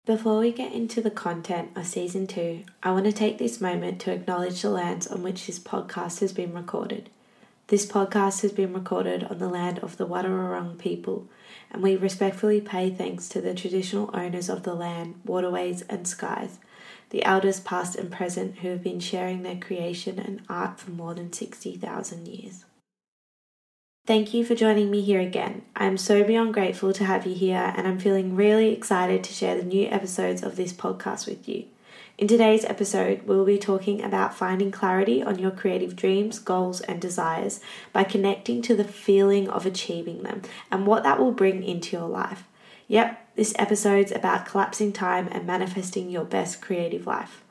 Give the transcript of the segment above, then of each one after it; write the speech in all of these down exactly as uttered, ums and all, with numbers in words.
Before we get into the content of Season two, I want to take this moment to acknowledge the lands on which this podcast has been recorded. This podcast has been recorded on the land of the Wadawurrung people, and we respectfully pay thanks to the traditional owners of the land, waterways and skies, the elders past and present who have been sharing their creation and art for more than sixty thousand years. Thank you for joining me here again. I'm so beyond grateful to have you here, and I'm feeling really excited to share the new episodes of this podcast with you. In today's episode, we'll be talking about finding clarity on your creative dreams, goals, and desires by connecting to the feeling of achieving them and what that will bring into your life. Yep, this episode's about collapsing time and manifesting your best creative life.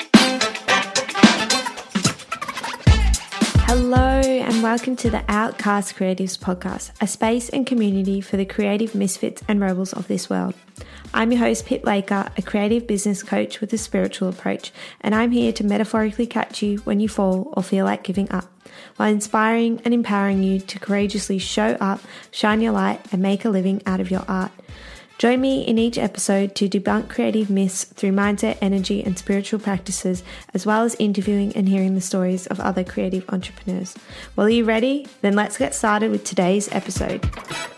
Hello and welcome to the Outcast Creatives Podcast, a space and community for the creative misfits and rebels of this world. I'm your host, Pip Laker, a creative business coach with a spiritual approach, and I'm here to metaphorically catch you when you fall or feel like giving up, while inspiring and empowering you to courageously show up, shine your light, and make a living out of your art. Join me in each episode to debunk creative myths through mindset, energy, and spiritual practices, as well as interviewing and hearing the stories of other creative entrepreneurs. Well, are you ready? Then let's get started with today's episode.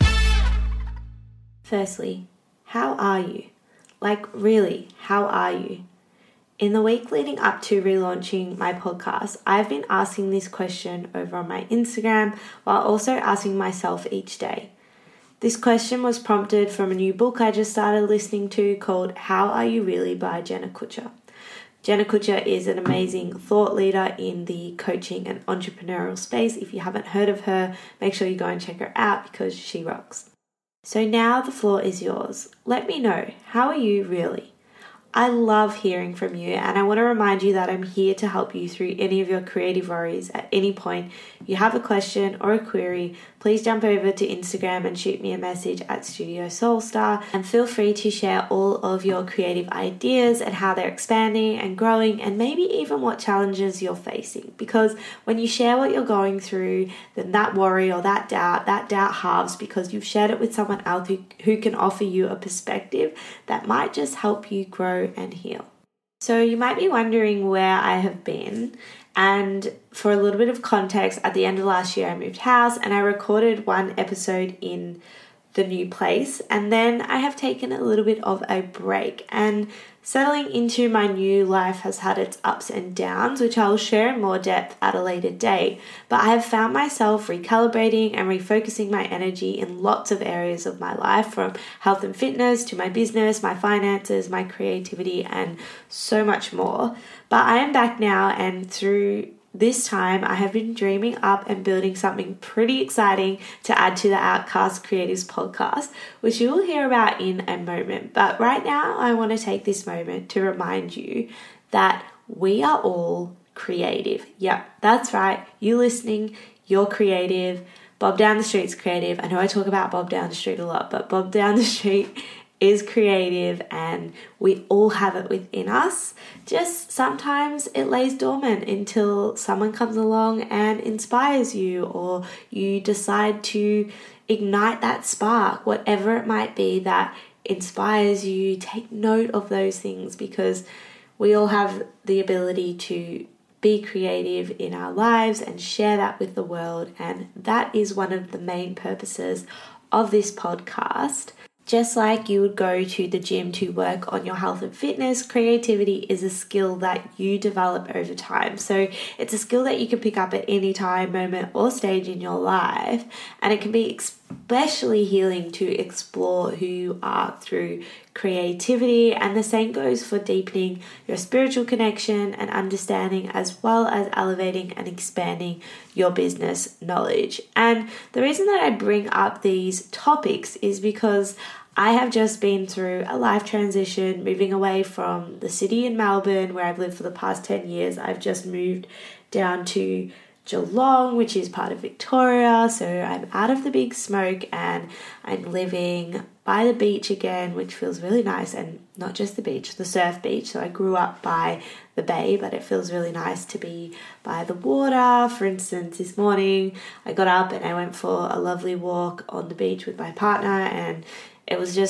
Firstly, how are you? Like, really, how are you? In the week leading up to relaunching my podcast, I've been asking this question over on my Instagram while also asking myself each day. This question was prompted from a new book I just started listening to called How Are You Really by Jenna Kutcher. Jenna Kutcher is an amazing thought leader in the coaching and entrepreneurial space. If you haven't heard of her, make sure you go and check her out because she rocks. So now the floor is yours. Let me know, how are you really? I love hearing from you, and I want to remind you that I'm here to help you through any of your creative worries at any point. You have a question or a query, please jump over to Instagram and shoot me a message at Studio Soulstar, and feel free to share all of your creative ideas and how they're expanding and growing, and maybe even what challenges you're facing. Because when you share what you're going through, then that worry or that doubt, that doubt halves because you've shared it with someone else who, who can offer you a perspective that might just help you grow and heal. So you might be wondering where I have been, and for a little bit of context, at the end of last year I moved house and I recorded one episode in the new place, and then I have taken a little bit of a break, and settling into my new life has had its ups and downs, which I will share in more depth at a later date. But I have found myself recalibrating and refocusing my energy in lots of areas of my life, from health and fitness to my business, my finances, my creativity, and so much more. But I am back now, and through this time, I have been dreaming up and building something pretty exciting to add to the Outcast Creatives podcast, which you will hear about in a moment. But right now, I want to take this moment to remind you that we are all creative. Yep, that's right. You listening, you're creative. Bob Down the Street's creative. I know I talk about Bob Down the Street a lot, but Bob Down the Street is creative, and we all have it within us. Just sometimes it lays dormant until someone comes along and inspires you, or you decide to ignite that spark, whatever it might be that inspires you. Take note of those things, because we all have the ability to be creative in our lives and share that with the world, and that is one of the main purposes of this podcast. Just like you would go to the gym to work on your health and fitness, creativity is a skill that you develop over time. So it's a skill that you can pick up at any time, moment, or stage in your life. And it can be especially healing to explore who you are through creativity. And the same goes for deepening your spiritual connection and understanding, as well as elevating and expanding your business knowledge. And the reason that I bring up these topics is because I have just been through a life transition, moving away from the city in Melbourne, where I've lived for the past ten years. I've just moved down to Geelong, which is part of Victoria. So I'm out of the big smoke and I'm living by the beach again, which feels really nice. And not just the beach, the surf beach. So I grew up by the bay, but it feels really nice to be by the water. For instance, this morning I got up and I went for a lovely walk on the beach with my partner, and it was just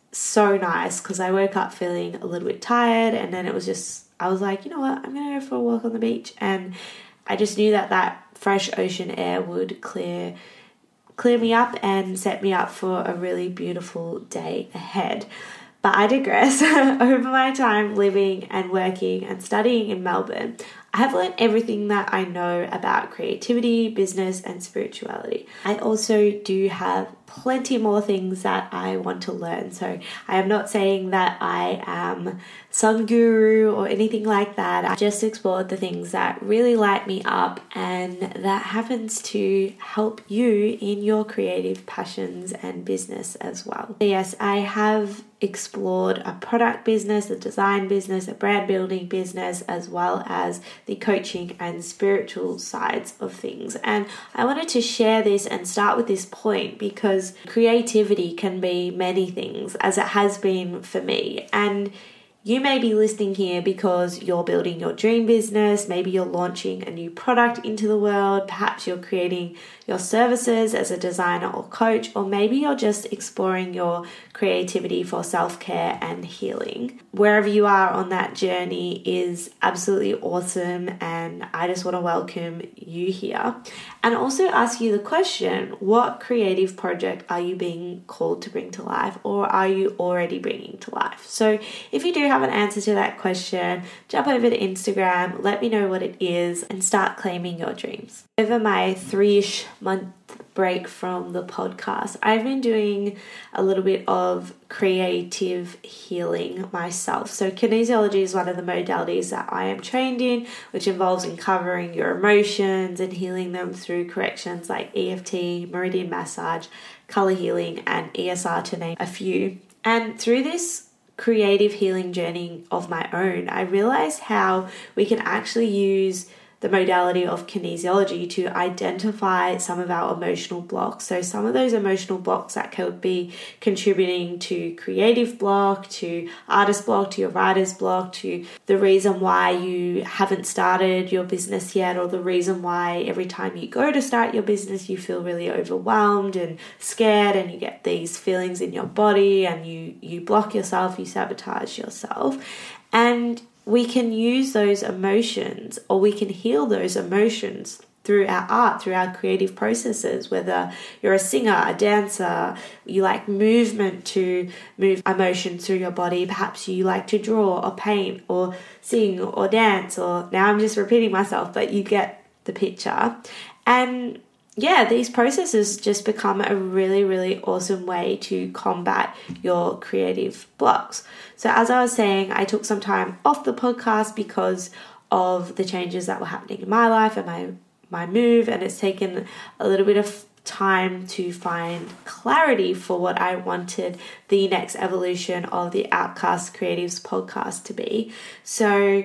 so nice because I woke up feeling a little bit tired, and then it was just, I was like, you know what, I'm going to go for a walk on the beach. And I just knew that that fresh ocean air would clear clear me up and set me up for a really beautiful day ahead. But I digress. Over my time living and working and studying in Melbourne, I have learned everything that I know about creativity, business, and spirituality. I also do have plenty more things that I want to learn. So I am not saying that I am some guru or anything like that. I just explored the things that really light me up, and that happens to help you in your creative passions and business as well. So yes, I have explored a product business, a design business, a brand building business, as well as the coaching and spiritual sides of things. And I wanted to share this and start with this point because creativity can be many things, as it has been for me. And you may be listening here because you're building your dream business, maybe you're launching a new product into the world, perhaps you're creating your services as a designer or coach, or maybe you're just exploring your creativity for self-care and healing. Wherever you are on that journey is absolutely awesome, and I just want to welcome you here and also ask you the question, what creative project are you being called to bring to life, or are you already bringing to life? So if you do have an answer to that question, jump over to Instagram, let me know what it is, and start claiming your dreams. Over my three-ish month break from the podcast, I've been doing a little bit of creative healing myself. So kinesiology is one of the modalities that I am trained in, which involves uncovering your emotions and healing them through corrections like E F T, meridian massage, color healing, and E S R, to name a few. And through this creative healing journey of my own, I realized how we can actually use the modality of kinesiology to identify some of our emotional blocks. So some of those emotional blocks that could be contributing to creative block, to artist block, to your writer's block, to the reason why you haven't started your business yet, or the reason why every time you go to start your business you feel really overwhelmed and scared, and you get these feelings in your body, and you you block yourself, you sabotage yourself. And we can use those emotions, or we can heal those emotions through our art, through our creative processes, whether you're a singer, a dancer, you like movement to move emotions through your body, perhaps you like to draw or paint or sing or dance, or now I'm just repeating myself, but you get the picture. And yeah, these processes just become a really, really awesome way to combat your creative blocks. So as I was saying, I took some time off the podcast because of the changes that were happening in my life and my, my move, and it's taken a little bit of time to find clarity for what I wanted the next evolution of the Outcast Creatives podcast to be. So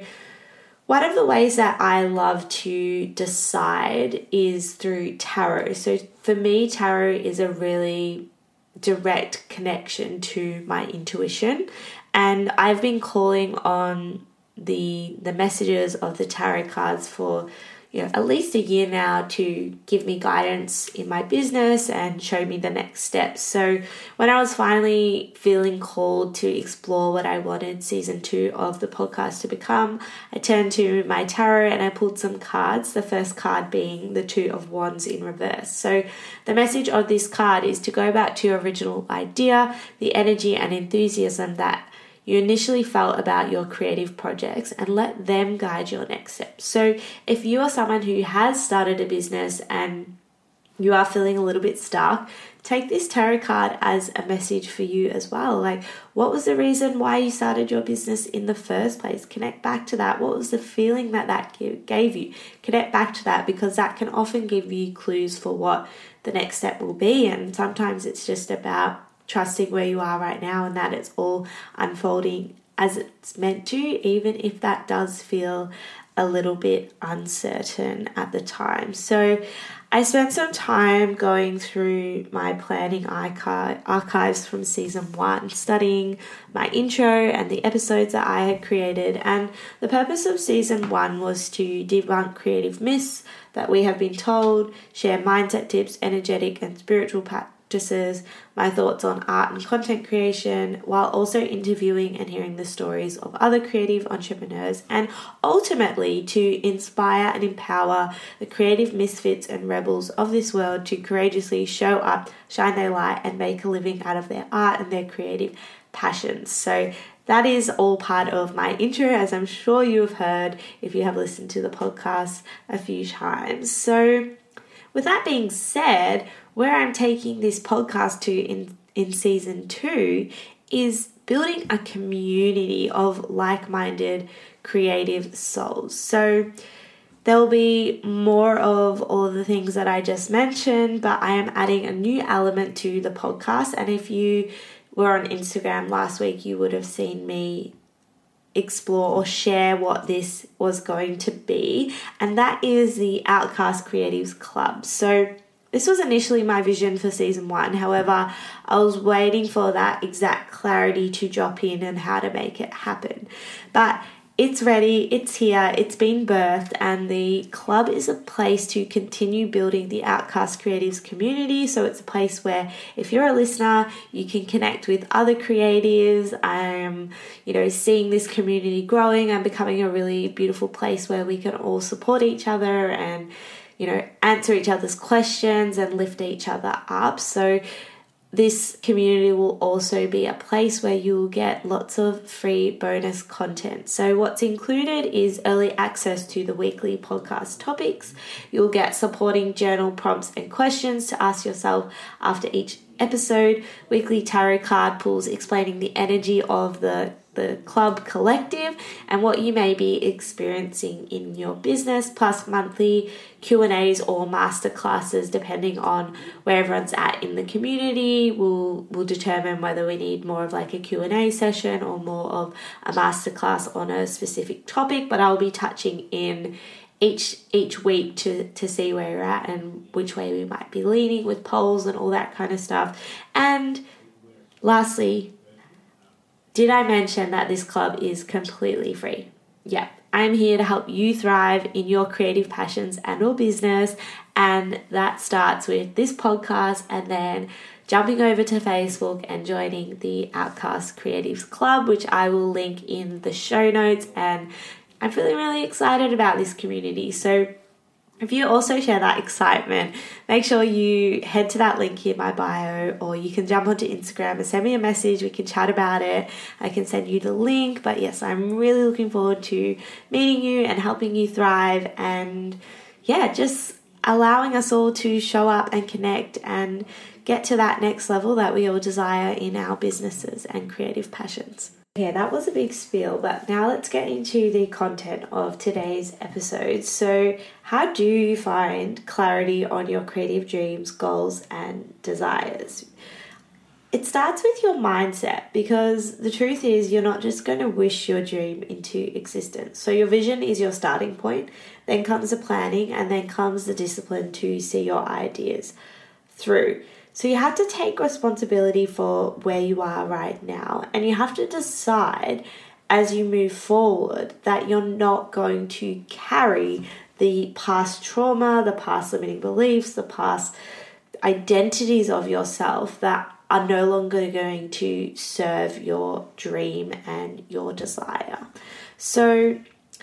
one of the ways that I love to decide is through tarot. So for me, tarot is a really direct connection to my intuition, and I've been calling on the the messages of the tarot cards for you know at least a year now to give me guidance in my business and show me the next steps. So when I was finally feeling called to explore what I wanted season two of the podcast to become, I turned to my tarot and I pulled some cards, the first card being the Two of Wands in reverse. So the message of this card is to go back to your original idea, the energy and enthusiasm that you initially felt about your creative projects, and let them guide your next steps. So if you are someone who has started a business and you are feeling a little bit stuck, take this tarot card as a message for you as well. Like, what was the reason why you started your business in the first place? Connect back to that. What was the feeling that that gave you? Connect back to that, because that can often give you clues for what the next step will be. And sometimes it's just about trusting where you are right now and that it's all unfolding as it's meant to, even if that does feel a little bit uncertain at the time. So I spent some time going through my planning archive, archives from season one, studying my intro and the episodes that I had created. And the purpose of season one was to debunk creative myths that we have been told, share mindset tips, energetic and spiritual pa- practices, my thoughts on art and content creation, while also interviewing and hearing the stories of other creative entrepreneurs, and ultimately to inspire and empower the creative misfits and rebels of this world to courageously show up, shine their light, and make a living out of their art and their creative passions. So that is all part of my intro, as I'm sure you have heard if you have listened to the podcast a few times. So with that being said, where I'm taking this podcast to in, in season two is building a community of like-minded creative souls. So there will be more of all of the things that I just mentioned, but I am adding a new element to the podcast. And if you were on Instagram last week, you would have seen me explore or share what this was going to be, and that is the Outcast Creatives Club. So this was initially my vision for season one. However, I was waiting for that exact clarity to drop in and how to make it happen. But it's ready, it's here, it's been birthed, and the club is a place to continue building the Outcast Creatives community. So it's a place where if you're a listener, you can connect with other creatives. I'm, you know, seeing this community growing and becoming a really beautiful place where we can all support each other and, you know, answer each other's questions and lift each other up. So this community will also be a place where you will get lots of free bonus content. So what's included is early access to the weekly podcast topics. You'll get supporting journal prompts and questions to ask yourself after each episode, weekly tarot card pulls explaining the energy of the the club collective and what you may be experiencing in your business, plus monthly Q and A's or masterclasses depending on where everyone's at in the community. We'll, we'll determine whether we need more of like a Q and A session or more of a masterclass on a specific topic, but I'll be touching in each each week to, to see where you're at and which way we might be leaning with polls and all that kind of stuff. And lastly, did I mention that this club is completely free? Yeah, I'm here to help you thrive in your creative passions and or business, and that starts with this podcast and then jumping over to Facebook and joining the Outcast Creatives Club, which I will link in the show notes. And I'm feeling really excited about this community. So if you also share that excitement, make sure you head to that link in my bio, or you can jump onto Instagram and send me a message. We can chat about it. I can send you the link. But yes, I'm really looking forward to meeting you and helping you thrive, and yeah, just allowing us all to show up and connect and get to that next level that we all desire in our businesses and creative passions. Yeah, that was a big spiel, but now let's get into the content of today's episode. So, how do you find clarity on your creative dreams, goals, and desires? It starts with your mindset, because the truth is you're not just going to wish your dream into existence. So your vision is your starting point, then comes the planning, and then comes the discipline to see your ideas through. So you have to take responsibility for where you are right now, and you have to decide as you move forward that you're not going to carry the past trauma, the past limiting beliefs, the past identities of yourself that are no longer going to serve your dream and your desire. So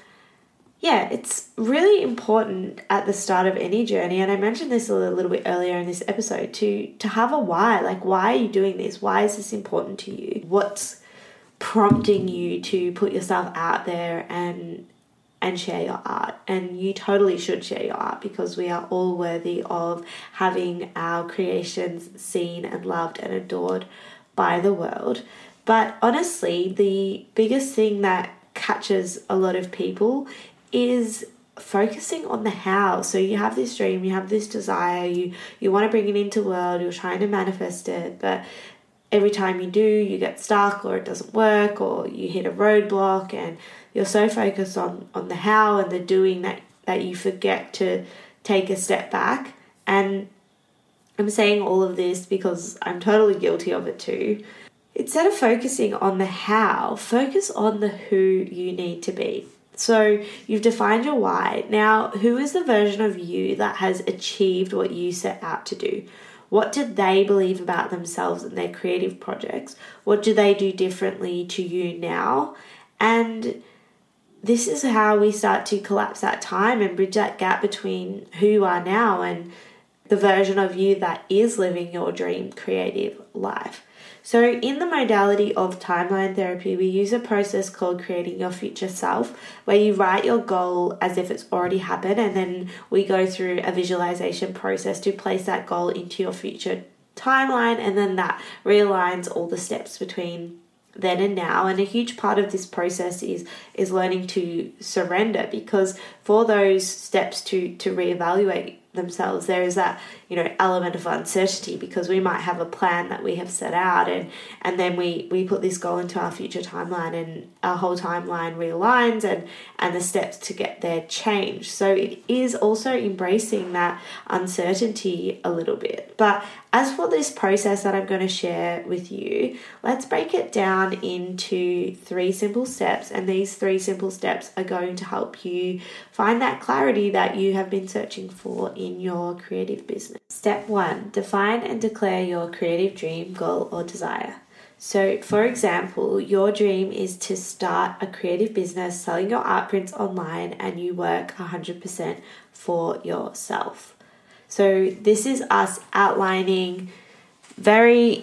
yeah, it's really important at the start of any journey, and I mentioned this a little bit earlier in this episode, to, to have a why. Like, why are you doing this? Why is this important to you? What's prompting you to put yourself out there and and share your art? And you totally should share your art, because we are all worthy of having our creations seen and loved and adored by the world. But honestly, the biggest thing that catches a lot of people is focusing on the how. So you have this dream, you have this desire, you you want to bring it into the world, you're trying to manifest it, but every time you do, you get stuck, or it doesn't work, or you hit a roadblock, and you're so focused on on the how and the doing that that you forget to take a step back. And I'm saying all of this because I'm totally guilty of it too. Instead of focusing on the how, focus on the who you need to be. So you've defined your why. Now, who is the version of you that has achieved what you set out to do? what do they believe about themselves and their creative projects? What do they do differently to you now? And this is how we start to collapse that time and bridge that gap between who you are now and the version of you that is living your dream creative life. So in the modality of timeline therapy, we use a process called creating your future self, where you write your goal as if it's already happened, and then we go through a visualization process to place that goal into your future timeline, and then that realigns all the steps between then and now. And a huge part of this process is is learning to surrender, because for those steps to to reevaluate themselves, there is that, you know, element of uncertainty, because we might have a plan that we have set out, and and then we we put this goal into our future timeline, and our whole timeline realigns, and and the steps to get there change. So it is also embracing that uncertainty a little bit. But as for this process that I'm going to share with you, let's break it down into three simple steps, and these three simple steps are going to help you find that clarity that you have been searching for in your creative business. Step one, define and declare your creative dream, goal, or desire. So, for example, your dream is to start a creative business selling your art prints online, and you work one hundred percent for yourself. So this is us outlining very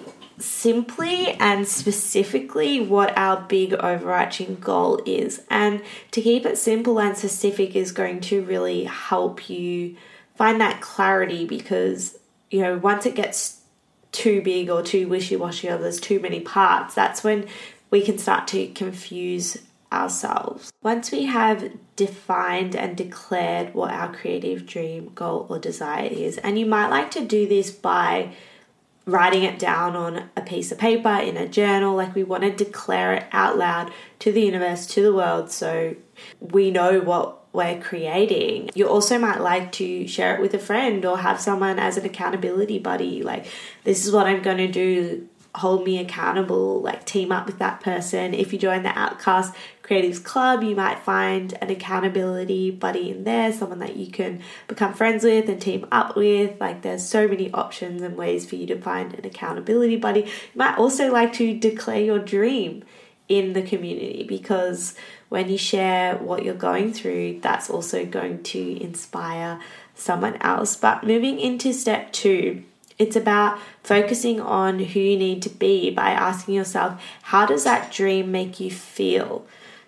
simply and specifically what our big overarching goal is. And to keep it simple and specific is going to really help you find that clarity, because, you know, once it gets too big or too wishy-washy, or there's too many parts, that's when we can start to confuse ourselves. Once we have defined and declared what our creative dream, goal, or desire is, and you might like to do this by writing it down on a piece of paper in a journal, like we want to declare it out loud to the universe, to the world, so we know what we're creating. You also might like to share it with a friend, or have someone as an accountability buddy, like, this is what I'm going to do, hold me accountable, like team up with that person. If you join the Outcast Creatives Club, you might find an accountability buddy in there, someone that you can become friends with and team up with. Like, there's so many options and ways for you to find an accountability buddy. You might also like to declare your dream in the community, because when you share what you're going through, that's also going to inspire someone else. But moving into step two, it's about focusing on who you need to be by asking yourself, how does that dream make you feel?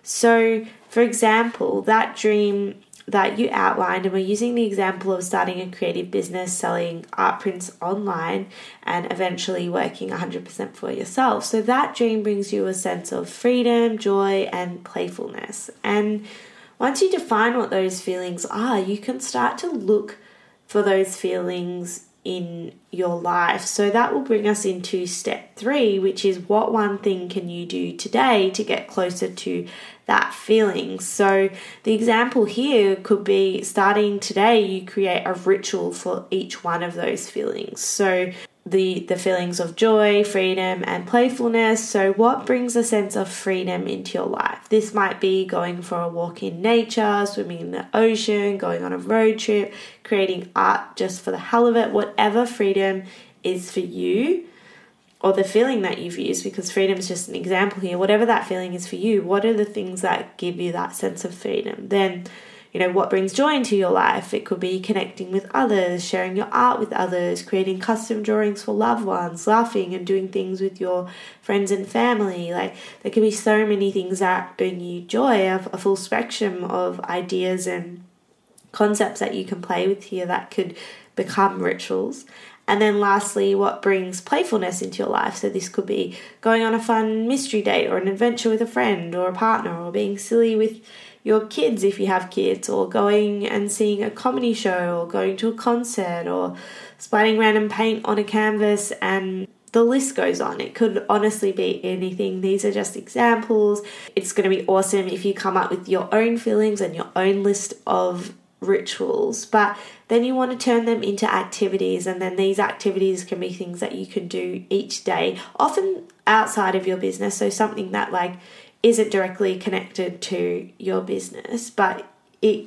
So, for example, that dream that you outlined, and we're using the example of starting a creative business, selling art prints online, and eventually working one hundred percent for yourself. So that dream brings you a sense of freedom, joy, and playfulness. And once you define what those feelings are, you can start to look for those feelings in your life. So that will bring us into step three, which is, what one thing can you do today to get closer to that feeling? So the example here could be, starting today, you create a ritual for each one of those feelings. So the the feelings of joy, freedom, and playfulness. So what brings a sense of freedom into your life? This might be going for a walk in nature, swimming in the ocean, going on a road trip, creating art just for the hell of it, whatever freedom is for you, or the feeling that you've used, because freedom is just an example here. Whatever that feeling is for you, what are the things that give you that sense of freedom? Then, you know, what brings joy into your life? It could be connecting with others, sharing your art with others, creating custom drawings for loved ones, laughing and doing things with your friends and family. Like, there can be so many things that bring you joy, a, a full spectrum of ideas and concepts that you can play with here that could become rituals. And then lastly, what brings playfulness into your life? So this could be going on a fun mystery date, or an adventure with a friend or a partner, or being silly with your kids if you have kids, or going and seeing a comedy show, or going to a concert, or splatting random paint on a canvas, and the list goes on. It could honestly be anything. These are just examples. It's going to be awesome if you come up with your own feelings and your own list of rituals, but then you want to turn them into activities, and then these activities can be things that you can do each day, often outside of your business. So something that like isn't directly connected to your business, but it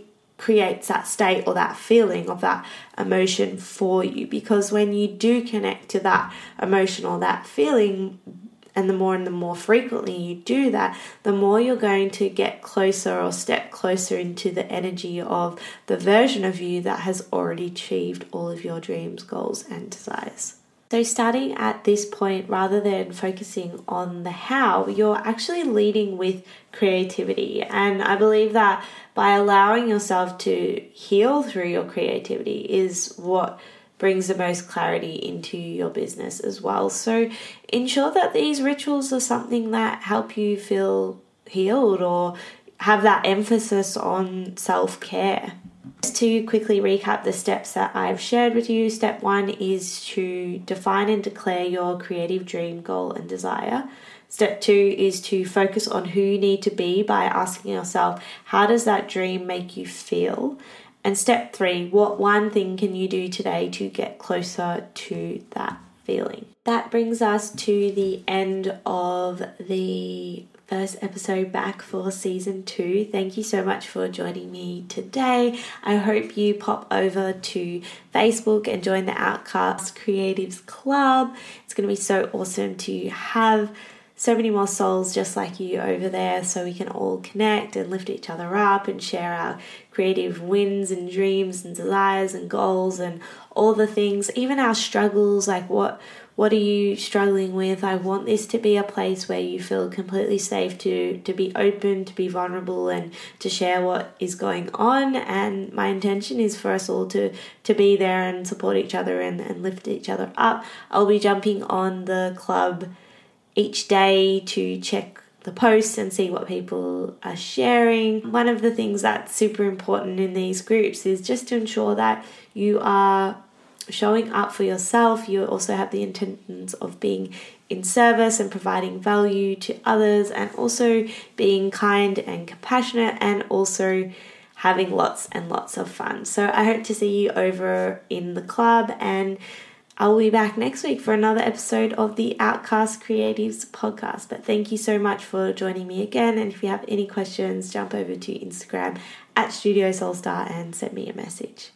creates that state or that feeling of that emotion for you. Because when you do connect to that emotion or that feeling, and the more and the more frequently you do that, the more you're going to get closer or step closer into the energy of the version of you that has already achieved all of your dreams, goals, and desires. So starting at this point, rather than focusing on the how, you're actually leading with creativity. And I believe that by allowing yourself to heal through your creativity is what brings the most clarity into your business as well. So ensure that these rituals are something that help you feel healed or have that emphasis on self-care. Just to quickly recap the steps that I've shared with you, step one is to define and declare your creative dream, goal, and desire. Step two is to focus on who you need to be by asking yourself, how does that dream make you feel? And step three, what one thing can you do today to get closer to that feeling? That brings us to the end of the first episode back for season two. Thank you so much for joining me today. I hope you pop over to Facebook and join the Outcast Creatives Club. It's going to be so awesome to have so many more souls just like you over there, so we can all connect and lift each other up and share our creative wins and dreams and desires and goals and all the things, even our struggles, like what what are you struggling with? I want this to be a place where you feel completely safe to to be open, to be vulnerable, and to share what is going on. And my intention is for us all to to be there and support each other and, and lift each other up. I'll be jumping on the club each day to check the posts and see what people are sharing. One of the things that's super important in these groups is just to ensure that you are showing up for yourself. You also have the intentions of being in service and providing value to others, and also being kind and compassionate, and also having lots and lots of fun. So I hope to see you over in the club, and I'll be back next week for another episode of the Outcast Creatives podcast. But thank you so much for joining me again. And if you have any questions, jump over to Instagram at Studio Soulstar and send me a message.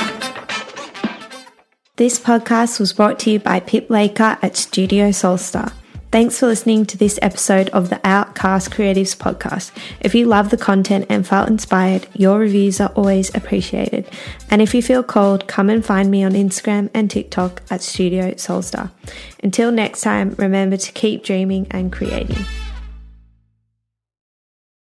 This podcast was brought to you by Pip Laker at Studio Soulstar. Thanks for listening to this episode of the Outcast Creatives podcast. If you love the content and felt inspired, your reviews are always appreciated. And if you feel called, come and find me on Instagram and TikTok at Studio Soulstar. Until next time, remember to keep dreaming and creating.